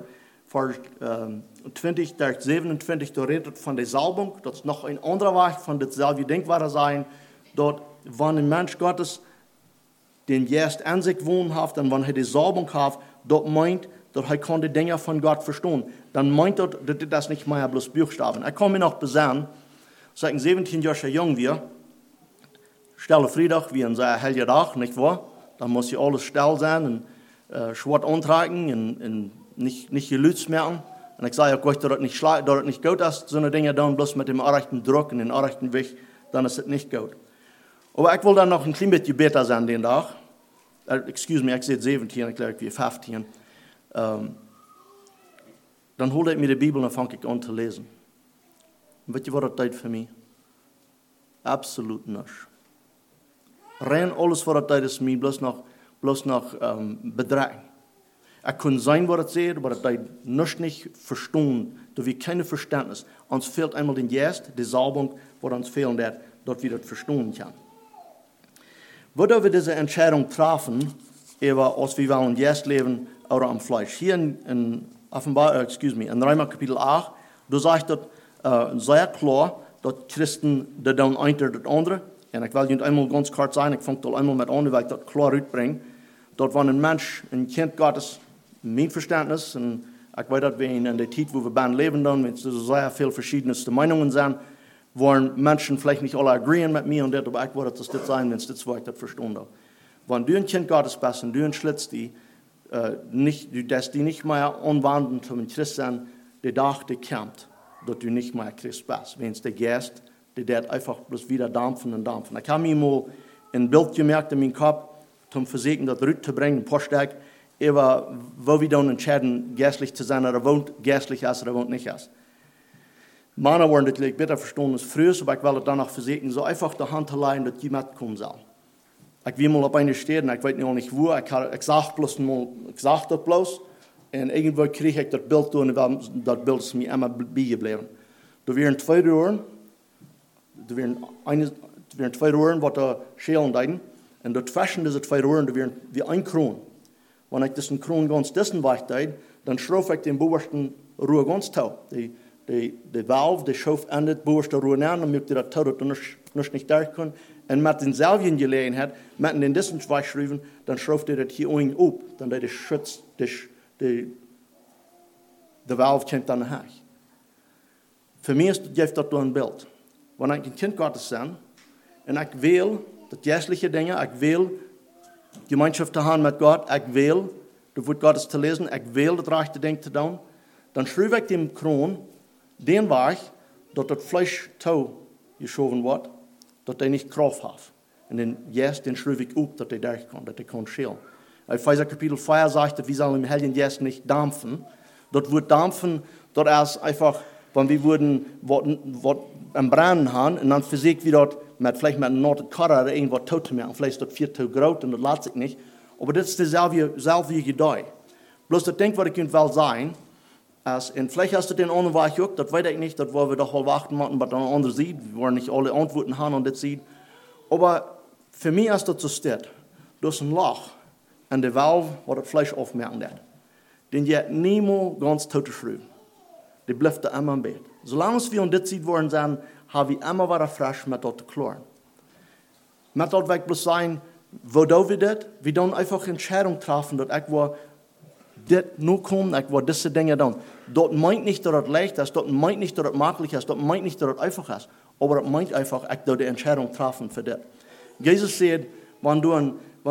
Speaker 1: 20, 27, da redet von der Salbung, das ist noch ein anderer Weg von derselbe Denkweise sein, dort, wenn ein Mensch Gottes den Geist an sich wohnen hat, und wenn er die Salbung hat, dort meint, dass er kann die Dinge von Gott verstehen, dann meint er, dass das nicht mehr bloß Buchstaben. Ich kann mich noch besinnen, seit ich 17 Jahre jung war, Stelle Freitag, wie ein sehr heiliger Tag, nicht wahr? Da muss ja alles still sein und schwarz antragen und nicht gelützt merken. Und ich sage, Gott, dass das nicht gut ist, so eine Dinge dann bloß mit dem rechten Druck und dem rechten Weg, dann ist es nicht gut. Aber ich will dann noch ein klein bisschen besser sein den Tag. Excuse me, ich sehe 17, ich glaube, ich bin 15. Dann hole ich mir die Bibel und fange ich an zu lesen. Und wisst ihr, was das tut für mich? Absolut nichts. Rein alles, was das tut, ist mir bloß noch bedrängen. Ich kann sein, was das sagt, aber das tut nicht verstehen. Da wir keine Verständnis. Uns fehlt einmal den Geist, die Salbung, was uns fehlt, dass wir das verstehen können. Würden wir diese Entscheidung treffen, über, ob wir wollen Geist leben oder am Fleisch? Hier in Römer Kapitel 8, du sagst das sehr klar, dass Christen das dann eine oder das andere. Und ich will einmal ganz kurz sagen, ich fange einmal mit an, weil ich das klar uitbringe. Dass wenn ein Mensch, ein Kind Gottes, mein Verständnis, und ich weiß, dass wir in der Zeit, wo wir leben, dann, wenn es sehr viele verschiedene Meinungen sind, wollen Menschen vielleicht nicht alle agreeen mit mir und das, aber ich würde das sein, wenn es das war, ich das verstehen darf. Wenn du ein Kind Gottes bist und du entschlitzt die, dass die nicht mehr anwenden zum Christ sein, der Tag, der kommt, dass du nicht mehr Christ bist. Wenn es der Geist, der einfach bloß wieder dampfen und dampfen. Ich habe mir mal ein Bild gemerkt in meinem Kopf, um versuchen, das rüberzubringen, ein paar Stück. über wo wir dann entscheiden, geistlich zu sein, oder wohnt geistlich ist oder wohnt nicht ist. Männer wollen das besser verstehen als früher, aber ich will es danach versuchen, so einfach die Hand zu leihen, dass jemand kommen soll. Ich will mal auf eine stehen, ich weiß nicht wo, ich sage bloß mal, ich sage das bloß, und irgendwo kriege ich das Bild durch, und das Bild ist mir immer beigeblieben. Da wären 2 Röhren, zwei Röhren, die da schälen deuten, und dazwischen diese 2 Röhren, da wären wie ein Kron. Wenn ich diesen Kron ganz dessen wegdeut, dann schraube ich den bovensten Rohr ganz tau. Die Valve, die schauft an das bovenste Rohr an, und möchte das tau, dass du nicht durchkommen. Und mit den selben Gelegenheit, mit den diesen 2 Schrauben, dann schraubt er das hier oben auf, dann der Schutz, die Valve kommt dann nach. Für mich ist das ein Bild. Wenn ich ein Kind Gottes bin, und ich will die geistlichen Dinge, ich will Gemeinschaft zu haben mit Gott, ich will das Wort Gottes zu lesen, ich will das rechte Ding zu tun, dann schreibe ich dem Kron den Weg, dass das Fleisch tau geschoben wird, dass der nicht Kraft hat. Und den schreibe ich auf, dass der durchkommt, dass der kann schälen. Epheser Kapitel 4 sagt, dass wir sollen im Heiligen Geist nicht dampfen. Dort wird dampfen, dort erst einfach, wenn wir würden, was am Brennen haben, und dann versucht wir dort, vielleicht mit einer Karre oder irgendwas tot zu machen. Vielleicht ist das 4 Tage groß und das lässt sich nicht. Aber das ist dasselbe Gedei. Bloß das Ding, was ich will sagen, ist, und vielleicht hast du den anderen Weg auch, das weiß ich nicht, das wollen wir doch mal warten müssen, was der andere sieht. Wir wollen nicht alle Antworten haben und das sieht. Aber für mich ist das so steht. Das ist ein Loch an der Valve, wo das Fleisch aufmerken wird. Den geht niemals ganz tot schreiben. Die bleibt da immer im Bett. Solange wir uns das sieht worden sind, haben wir immer wieder frisch mit dort zu klären. Mit dort weg bloß sein, wo do wir das? Wir dann einfach Entscheidung treffen, dass ich war, das nur kommen, ich war diese Dinge tun. Dort meint nicht, dass das leicht ist, dort meint nicht, dass das möglich ist, dort meint nicht, dass das einfach ist. Aber das meint einfach, ich da die Entscheidung treffen für das. Jesus sagt, wenn du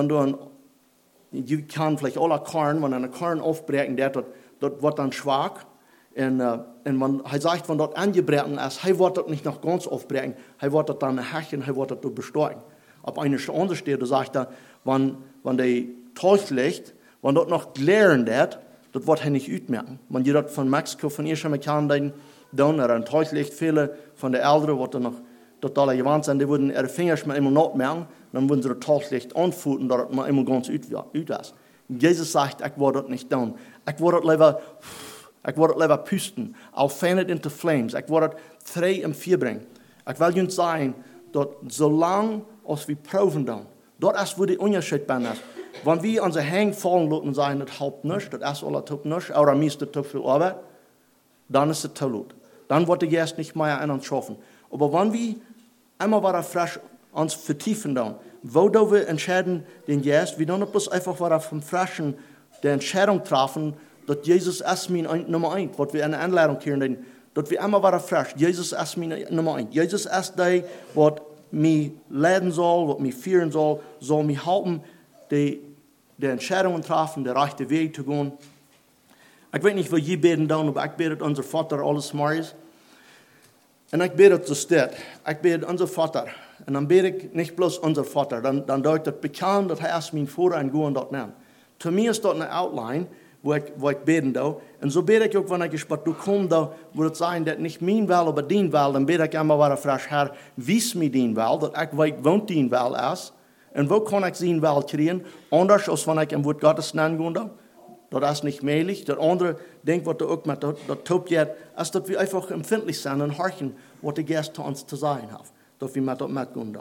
Speaker 1: kannst vielleicht alle Korn, wenn eine Korn aufbrechen, das wird dann schwach. Und wenn er sagt, wenn dort angebrochen ist, er wird das nicht noch ganz aufbrechen, er wird das dann hacken, er wird das besteuern. Ab einer andere Stelle sagt er, wenn der Teich liegt, wenn dort noch lernen wird, das wird er nicht utmerken. Wenn ihr das von Mexiko, von ihr schon mal kennen, dann ein Teich liegt, viele von den Älteren, die noch total gewandt sind, die würden ihre Finger schon immer noch merken, dann würden sie das Teich licht anfühlen, dass man immer ganz ut ist. Jesus sagt, ich will das nicht tun. Ich will das lieber pusten, I'll fan it into flames. Ich will das 3 im 4 bringen. Ich will uns sagen, dass solange als wir proben dann, dort ist, wo der Unterschied bin ist. Wenn wir unsere Hänge fallen lassen und sagen, das hilft nicht, das ist alles tut nicht, oder mir ist das zu viel Arbeit, dann ist es zu laut. Dann wird der Geist nicht mehr an uns schaffen. Aber wenn wir einmal wieder frisch uns vertiefen dann, wo da wir entscheiden, den Geist, wir dann bloß einfach wieder vom Frischen die Entscheidung treffen, dass Jesus ist mein Nummer 1, was wir in der Anleitung hören, dass wir immer wieder frisch, Jesus ist mein Nummer 1. Jesus ist der, was mich leiten soll, was mich führen soll mich helfen, die Entscheidungen treffen, den rechten Weg zu gehen. Ich weiß nicht, wo ihr beten dann, aber ich bete unser Vater alles Morgens. Und ich bete so steht. Ich bete unser Vater. Und dann bete ich nicht bloß unser Vater, dann deutet das bekannt, dass er ist mein Vater und gehen dort nehmen. Zu mir ist dort eine Outline, wo ich beten da. Und so bete ich auch, wenn ich gespannt, du kommst da, wo es sein, dass nicht mein Will, aber dein Will, dann bete ich immer wieder frisch, Herr, wies mir dein Will, dass ich weiß, wo dein Will ist. Und wo kann ich sein Will kriegen? Anders als wenn ich im Wort Gottes nennen gehe. Das ist nicht möglich. Der andere denkt, was du auch mit das tut jetzt, ist, dass wir einfach empfindlich sind und horchen, was der Geist zu uns zu sagen hat. Dass wir mit das mitgehen.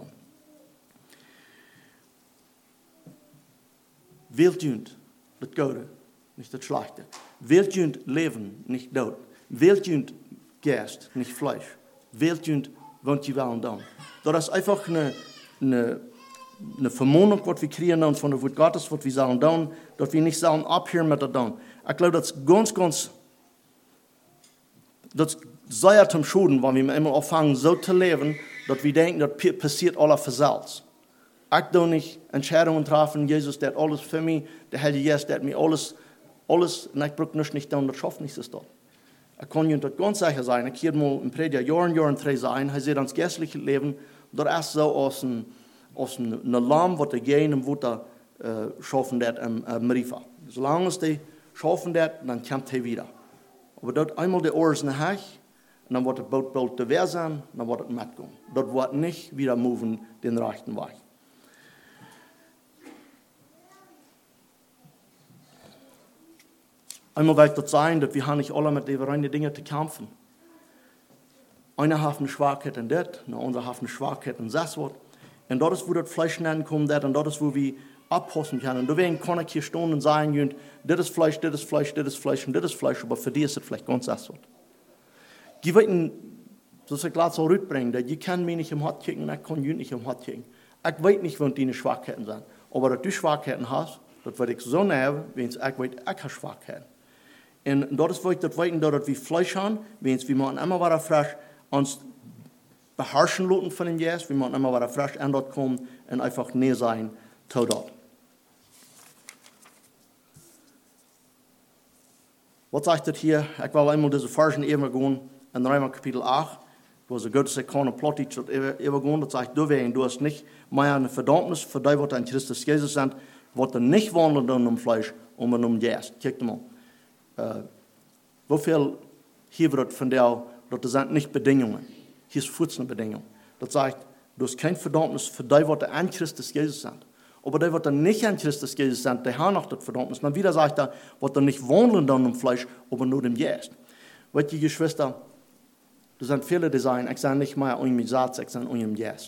Speaker 1: Wählt jünd das Gute, nicht das Schlechte. Wählt jünd Leben, nicht Tod. Wählt jünd Geist, nicht Fleisch. Wählt jünd, was ihr wollen tun. Das ist einfach eine Vermutung, was wir kriegen von der Wort Gottes, was wir sollen tun, dass wir nicht sollen abhören mit der tun. Ich glaube, das ist ganz, das sei zum Schuden, wenn wir immer anfangen, so zu leben, dass wir denken, das passiert alles für selbst. Ich darf nicht Entscheidungen treffen, Jesus, der hat alles für mich, der Heilige Geist, der hat mir alles, und ich brauche nicht tun, das schafft nicht so. Ich kann Ihnen das ganz sicher sein, ich habe mal im Prediger Jahren 3 sein, er sieht ans geistliche Leben, das ist so aus einem Lamm, was er gehen und was er schaffen wird am Rifa. Solange die schaffen das, dann kommt er wieder. Aber dort einmal die Ohren in der Hech, und dann wird das Boot bald der Wehr sein, dann wird es mitgehen. Dort wird nicht wieder moven den rechten Weg. Einmal wird das sein, dass wir nicht alle mit den Dingen zu kämpfen. Einer hat eine Schwachheit in das, der andere hat eine Schwachheit in das. Und dort ist, wo das Fleisch hinkommt, und dort ist, wo wir abpassen können. Und da werden keine hier stehen und sagen, das ist Fleisch, das ist Fleisch, das ist Fleisch und das ist Fleisch, aber für die ist es vielleicht ganz das. Die wollten, dass ich gleich so rüberbringen, dass ich kann mich nicht im Hart kicken, ich kann nicht im Hart kicken. Ich weiß nicht, wann deine Schwachheiten sind. Aber dass du Schwachheiten hast, das werde ich so nehmen, wenn ich weiß, ich habe Schwachheiten. Und dort ist, wo ich das weiß, dass wir Fleisch haben, wenn wir machen immer wieder frisch uns beherrschen lassen von dem Jäst, wir machen immer wieder frisch an dort kommen und einfach näher sein zu dort. Was sagt das hier? Ich will einmal diese Versen übergehen, in Römer Kapitel 8, wo sie Gott sich keine Plottig übergehen, das sagt, du hast nicht mehr eine Verdammnis für die, was in Christus Jesus sind, was nicht wandeln um Fleisch, um Jäst. Kijk mal. Wofür hier wird von der, das sind nicht Bedingungen. Hier ist 14 Bedingungen. Das sagt, du hast kein Verdammnis für die, was an Christus Jesus sind. Aber die, was nicht an Christus Jesus sind, die haben noch das Verdammnis. Dann wieder sagt er, was nicht wandeln um Fleisch, aber nur dem Jäst. Weißt du, Geschwister, da sind viele, die sagen, ich sage nicht mehr um Satz, ich sage um Jäst.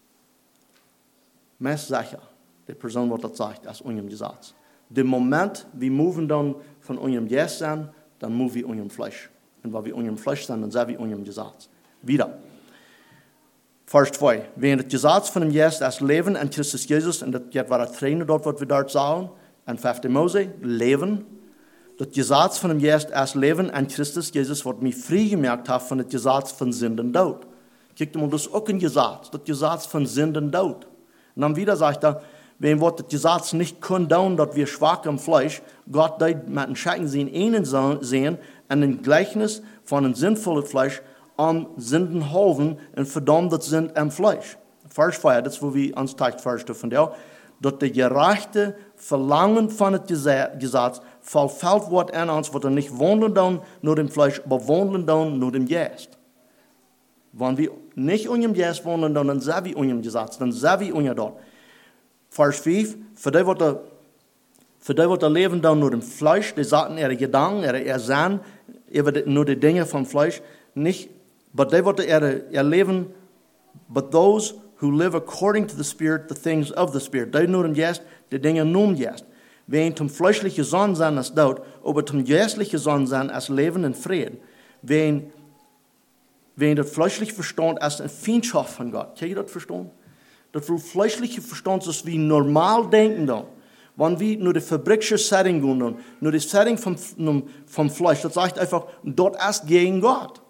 Speaker 1: Meist sicher, die Person, die das sagt, ist um Satz. Dem Moment, wir moven dann von unserem Jäst sind, dann moven wir unserem Fleisch. Und weil wir unserem Fleisch sind, dann sind wir unserem Gesetz. Wieder. Vers 2. Während das Gesetz von dem Jäst das Leben an Christus Jesus, und das war das Trainer dort, was wir dort sagen, an 5. Mose, Leben. Das Gesetz von dem Jäst das Leben an Christus Jesus, was mich frei gemerkt hat von dem Gesetz von Sünde und Tod. Kijkt mal, das ist auch ein Gesetz, das Gesetz von Sünde und Tod. Und dann wieder sagt er, wenn wir das Gesetz nicht kondonen, dass wir schwach am Fleisch, Gott mit den Schatten sehen, an dem Gleichnis von einem sinnvollen Fleisch am Sündenhofen und verdammt sind am Fleisch. Vers 4, das ist, wo wir uns zeigt, Vers von der, dass der gerechte Verlangen von dem Gesetz verfällt wird an uns, was nicht wandeln dann nur dem Fleisch, aber wandeln dann nur dem Jäst. Wenn wir nicht unter dem Jäst wandeln, dann sind wir unter dem Gesetz, dann sind wir unter dort. Vers 5, für die wird leben dann nur im Fleisch, die sagten ihre Gedanken, ihre Sinn, nur die Dinge vom Fleisch, nicht, aber die wird ihr Leben, but those who live according to the Spirit, the things of the Spirit. Die nur im Geist, die Dinge nur im Geist. Wen zum fleischlichen Sohn sein als Tod, aber zum geistlichen Sohn sein als Leben und Frieden. Wen das fleischliche Verstand als eine Feindschaft von Gott. Kann ihr das verstehen? Das fleischliche Verstand ist wie normal denken dann. Wenn wir nur die fabrikische Setting gehen, nur die Setting vom Fleisch, das sagt einfach, dort ist gegen Gott.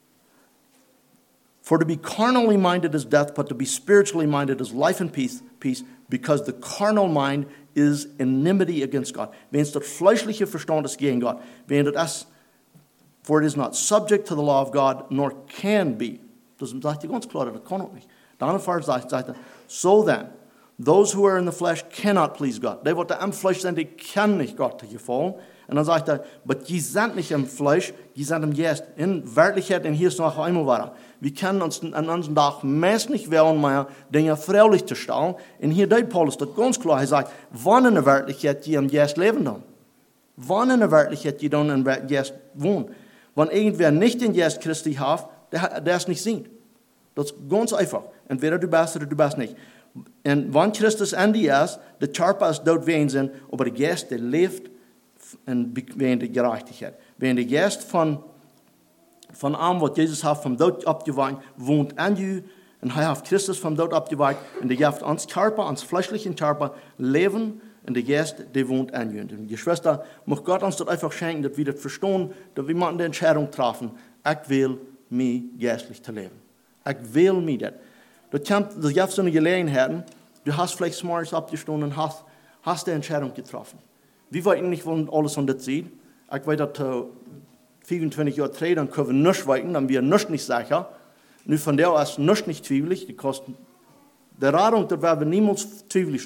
Speaker 1: For to be carnally minded is death, but to be spiritually minded is life and peace, because the carnal mind is enmity against God. Wenn es das fleischliche Verstand ist gegen Gott, wenn das ist, for it is not subject to the law of God, nor can be. Das sagt er ganz klar, das kann auch nicht. Dann sagt er, so then, those who are in the flesh cannot please God. Die, die am Fleisch sind, die können nicht Gott gefallen. Und dann sagt er, but die sind nicht im Fleisch, die sind im Geist. In Wirklichkeit, und hier ist noch einmal weiter. Wir können uns an unserem Tag meist nicht wählen, mehr Dinge freiwillig zu stellen. Und hier sagt Paulus das ganz klar. Er sagt, wann in der Wirklichkeit die im Geist leben dann? Wann in der Wirklichkeit die dann im Geist wohnen? Wenn irgendwer nicht den Geist Christi hat, der es nicht sieht. Das ist ganz einfach. Entweder du bist oder du bist nicht. Und wenn Christus an dir ist, der Körper ist dort wegen sind, aber der Geist, der lebt wegen der Gerechtigkeit. Wenn der Geist von allem, was Jesus hat, vom Tod abgeweicht, wohnt an dir, und er hat Christus vom Tod abgeweicht, und der gibt uns Körper, uns fleischlichen Körper, Leben, und der Geist, der wohnt an dir. Und die Schwester, muss Gott uns das einfach schenken, dass wir das verstehen, dass wir mal die Entscheidung treffen, ich will mich geistlich zu leben. Ich will mich das. Du hast so eine Gelegenheit, du hast vielleicht morgens abgestanden und hast die Entscheidung getroffen. Wir wollten nicht, wenn alles an das sieht. Ich weiß, dass 25 Jahre drehen, dann können wir nichts weiten, dann wir nichts nicht sicher. Von der aus nichts nicht zwiebelig, die kosten, der Radung, da werden wir niemals zwiebelig stehen.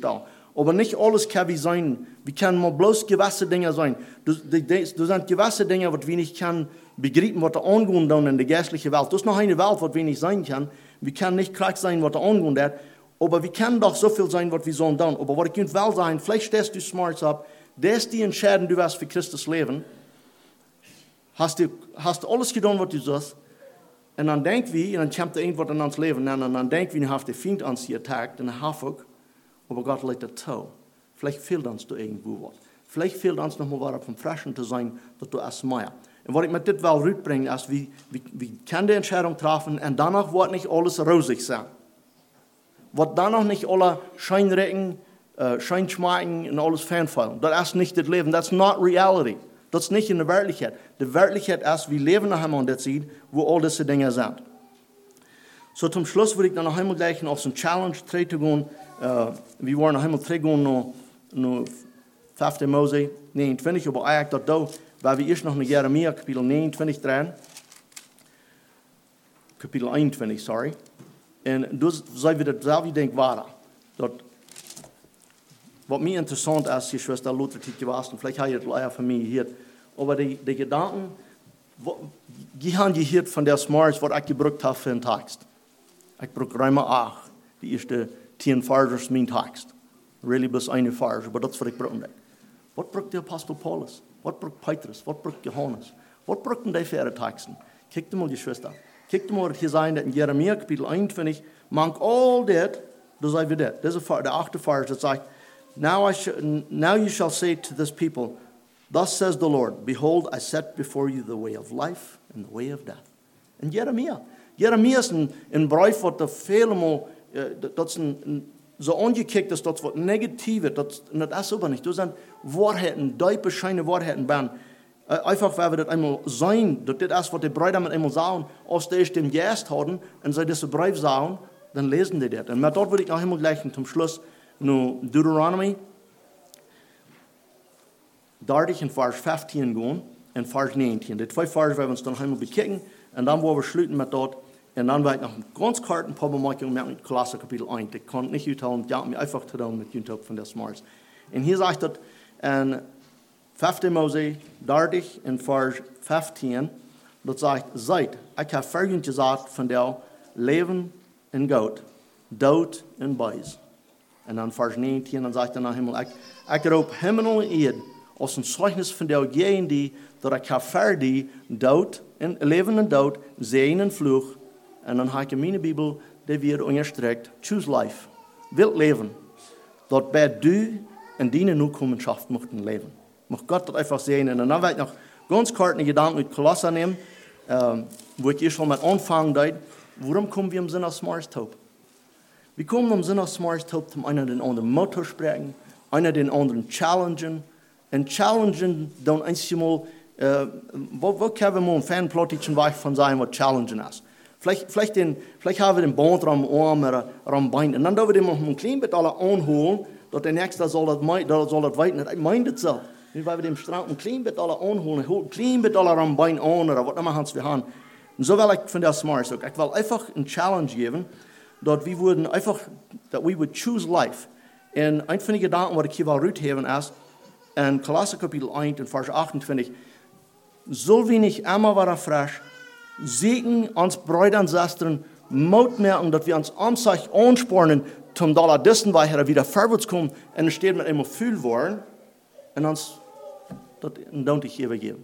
Speaker 1: Aber nicht alles kann wie sein. Wir können mal bloß gewisse Dinge sein. Das sind gewisse Dinge, die wir nicht können begreifen, was da angehen dann in der geistlichen Welt. Das ist noch eine Welt, was wir nicht sein können. Wir können nicht krank sein, was da angehen wird. Aber wir können doch so viel sein, was wir sollen tun. Aber was ich will sagen, vielleicht stehst du smart ab, das ist die Entscheidung, du wirst für Christus leben. Hast du alles getan, was du sollst. Und dann denken wir, und dann kommt irgendwas in uns Leben, und dann denken wir, hast den Feind uns hier attackt, und dann hoffe ich, aber Gott lädt das zu. Vielleicht fehlt uns da irgendwo was. Vielleicht fehlt uns noch mal was vom Frischen zu sein, dass du erst mehr. Und was ich mit dit will rüberbringen, ist, wir können die Entscheidung treffen, und danach wird nicht alles rosig sein. Wird danach nicht alle Scheinrecken, Scheinschmecken und alles fernfallen. Das ist nicht das Leben, das ist not reality. Das ist nicht in der Wirklichkeit. Die Wirklichkeit ist, wir leben nach einmal in der Zeit, wo all diese Dinge sind. So zum Schluss würde ich dann noch einmal gleich auf so eine Challenge gehen. Wir wollen noch einmal gehen, noch 5. Mose 29, aber eigentlich da, weil wir erst noch in Jeremia Kapitel 29 dran. Kapitel 21, sorry. Und dus zijn we datzelfde denk waren. Dat, wat mij interessant is, die Schwester Luther die gewassen, vielleicht habe ich das leider von mir gehört, aber die Gedanken, die haben gehört von der Smarts, was ich gebraucht habe für einen Text. Ich brauche Römer 8, die erste 10 Verse ist mein Text. Really bis eine Verse, aber das ist, was ich brauche. Was braucht der Apostel Paulus? Was braucht Petrus? Was braucht Johannes? Was brauchen die für ihre Texten? Kijk mal, die Schwester. Kijk mal, was hier sein, in Jeremia Kapitel 21, mank all that, das sei wie das. Das ist der 8. Vers, das sagt, now you shall say to this people, thus says the Lord, behold, I set before you the way of life and the way of death. In Jeremia. Jeremia ist ein Brief, was da viele Mal, das so angekickt ist, das was Negatives, das ist aber nicht. Das sind Wahrheiten, tiefe, scheine Wahrheiten, einfach, weil wir das einmal sein, das ist, was die Brüder mit einmal sagen, als die den Geist haben und sie diese Brief sagen, dann lesen die das. Und mit dort würde ich noch einmal gleich zum Schluss nur Deuteronomy 30 in Vers 15 gehen und Vers 19. Die 2 Verse werden wir uns dann einmal bekicken und dann wollen wir schließen mit dort. Und dann werde ich noch ganz kurz ein paar Bemerkungen mit Kolosser Kapitel 1. Ich kann nicht utteilen, die haben mir einfach getan mit YouTube von der Smarts. Und hier sagt das in 5. Mose 30 in Vers 15, das sagt, seid, ich habe vorhin gesagt von der Leben und Gott, Tod und Beis. Und dann Vers 19, dann sagt er nach Himmel, ich roep Himmel und Erde als ein Zeugnis von der Gehen, die, dass ich habe vorhin Tod und Leben und Tod, Sehen und Fluch. Und dann habe ich in meiner Bibel, die wird unterstreckt, choose life, wilt leben, dort bei du in deine Nachkommenschaft möchten leben. Mag Gott das einfach sehen. Und dann werde ich noch ganz kurz einen Gedanken mit Kolosser nehmen, wo ich hier schon mit anfangen darf. Warum kommen wir im Sinne Smarts Taub? Wir kommen im Sinne Smarts Taub, um einer den anderen Motor sprechen, einer den anderen challengen. Und challengen dann einmal, wo können wir mal ein Fanplottchen weg von sein, was challengen ist. Vielleicht haben wir den Band am Arm oder am Bein. Und dann dürfen wir den ein klein bisschen alle anholen, dass der Nächste soll das weiten. Ich meine das so. Weil wir dem Strand ein klein bisschen alle anholen, ein klein bisschen alle am Bein an oder was immer wir haben. Und so will ich von der Smart sagen. Ich will einfach eine Challenge geben, dass wir würden einfach, that we would choose life. Und ein von den Gedanken, was ich hier will rausheben, ist, in Kolosser Kapitel 1, in Vers 28, soll wir nicht immer wieder frisch Segen uns Brüder und Schwestern Mut merken, dass wir uns sich anspornen, zum Dollar dessen weiter wieder vorwärts kommen und es steht mit immer viel wollen und uns das don't ich übergeben.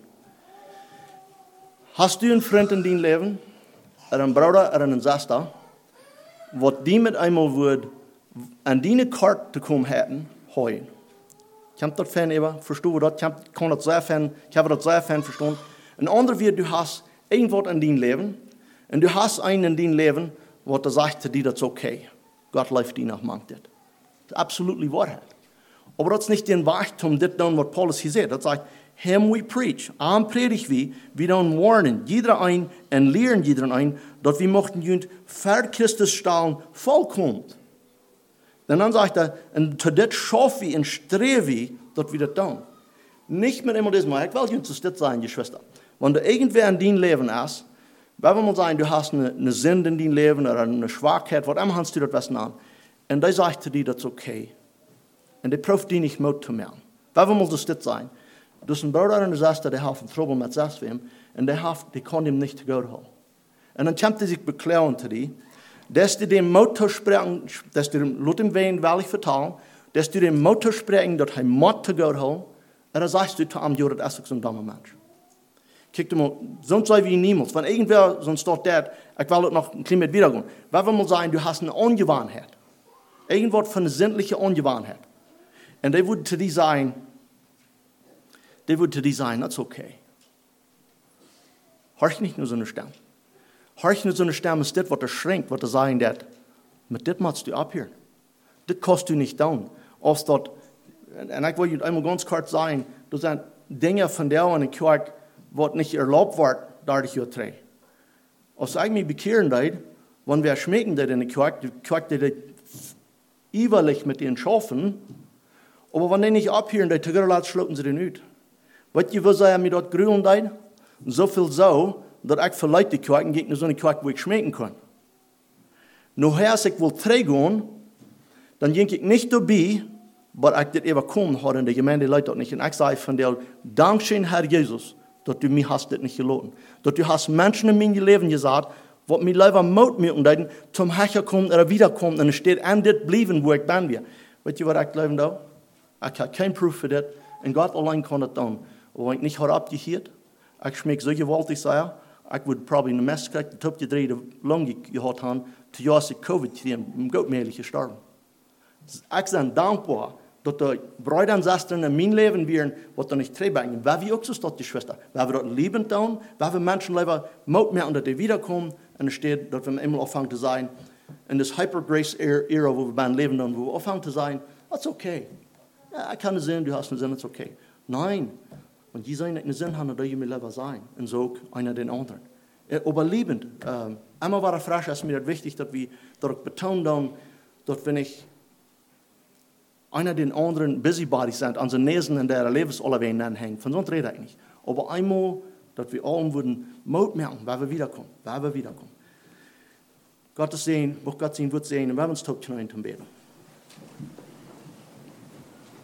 Speaker 1: Hast du einen Freund in deinem Leben, einen Bruder oder eine Schwester, was die mit einmal wird, an deine Karte zu kommen hätten, heulen? Ich habe das Fan eben, verstehe das, ich habe das sehr Fan verstanden. Ein anderer wird, du hast irgendwas in deinem Leben und du hast einen in deinem Leben, der sagt zu dir, das ist okay. Gott läuft dir nach mangt das. Das ist absolut Wahrheit. Aber das ist nicht den Wachtum, das dann, was Paulus hier sagt. Das sagt, him we preach. Am predigt wir dann warnen jeder ein und lehren jeder ein, dass wir möchten jünd für Christus stellen, vollkommen. Und dann sagt er, und zu das schaffen wir und streben wir, dass wir das tun. Nicht mit immer das mal, ich will jünd zu das sein, die Schwester. Wenn du irgendwer in deinem Leben ist, wenn wir mal sagen, du hast eine Sünde in deinem Leben oder eine Schwachheit, was immer hast du das was an, und der sagt zu dir, das ist okay. und die prüft die nicht Mut zu machen. Warum muss das sein? Du hast einen Bruder und eine Schwester, die haben Trouble mit Selbstwem, und die können ihm nicht zu Gott holen. Und dann kommt er sich beklagen zu dir, dass du den Motor sprechen, dass du dem Luther Wein weil ich vertalen, dass du den Motor sprechen, dass er Mord zu Gott holen, und dann sagst du zu ihm, du bist so ein dummer Mensch. Kijk mal, sonst sei wie niemals. Wenn irgendwer sonst dort der, ich will noch ein bisschen mit wiedergehen. Warum mal sagen, du hast eine Ungewohnheit. Irgendwas von einer sinnlichen Ungewohnheit. Und der würde zu dir sagen, that's okay. Horch nicht nur so eine Stimme. Horch nur so eine Stimme, ist das, was er schränkt, was er sagen, dat, mit das machst du abhören. Das kostet du nicht down. Als dort, und ich will einmal ganz kurz sagen, das sind Dinge von der in der Kirche, was nicht erlaubt wird, dadurch zu drehen. Als ich mich bekehren würde, wenn wir schmecken das in der Kirche, die Kirche, die ewig mit ihnen schaffen, aber wenn die nicht abhören, die Tagger schlucken sie den nicht. Weißt du, was er mir dort grüßen da? So viel so, dass ich vielleicht die Kirche gehe, so eine Kirche, wo ich schmecken kann. Nur als ich will trägen, dann gehe ich nicht dabei, aber ich das überkommen habe in der Gemeinde Leute nicht. Und ich sage von dir, Dankeschön, Herr Jesus, dass du mich hast das nicht gelassen. Dass du hast Menschen in meinem Leben gesagt, was mir lieber Mut mir und zum Herkommen oder wiederkommen und es steht an das bleiben, wo ich bin. Weißt du, was ich glaube da? Ich habe keinen Proof für das. Und Gott allein kann das tun. Und wenn ich nicht abgehört, ich schmecke so gewaltig sein, ich würde probably eine Messe kriegen, die Top die 3 Lunge gehabt haben, zu Jahre Covid kriegen, im Gottmählich gestorben. Ich bin dankbar, dass die Brüder und Schwestern in meinem Leben wären, was da nicht trägen. Weil wir auch so sind, die Schwester. Weil wir dort lieben tun, weil wir Menschen lieber Mut mehr unter die wiederkommen, und es steht, dass wir immer auffangen zu sein, in das Hyper-Grace-Ära, wo wir leben, und wo wir auffangen zu sein, that's okay. Ja, ich kann sehen, du hast einen Sinn, that's okay. Nein, wenn die sagen, einen Sinn haben, dann darf ich mir lieber sein, und so einer den anderen. Aber liebend, einmal war es frisch, ist mir das wichtig, dass wir dort betonen, dass wenn ich einer den anderen Busybodies sind, an den Nesen in der Lebensallerwein anhängen. Von sonst rede ich nicht. Aber einmal, dass wir alle würden Mut machen, weil wir wiederkommen. Gott sehen, wird sehen, und wir haben uns tot knallen zum Beten.